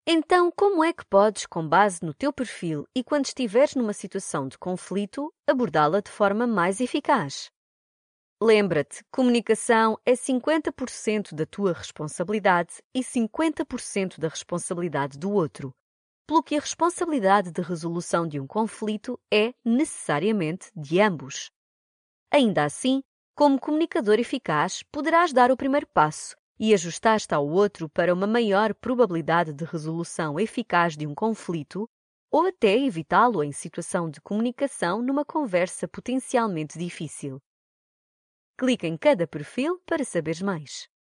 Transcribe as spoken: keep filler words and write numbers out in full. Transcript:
Então, como é que podes, com base no teu perfil e quando estiveres numa situação de conflito, abordá-la de forma mais eficaz? Lembra-te, comunicação é cinquenta por cento da tua responsabilidade e cinquenta por cento da responsabilidade do outro, pelo que a responsabilidade de resolução de um conflito é necessariamente de ambos. Ainda assim, como comunicador eficaz, poderás dar o primeiro passo e ajustar-te ao outro para uma maior probabilidade de resolução eficaz de um conflito ou até evitá-lo em situação de comunicação numa conversa potencialmente difícil. Clique em cada perfil para saberes mais.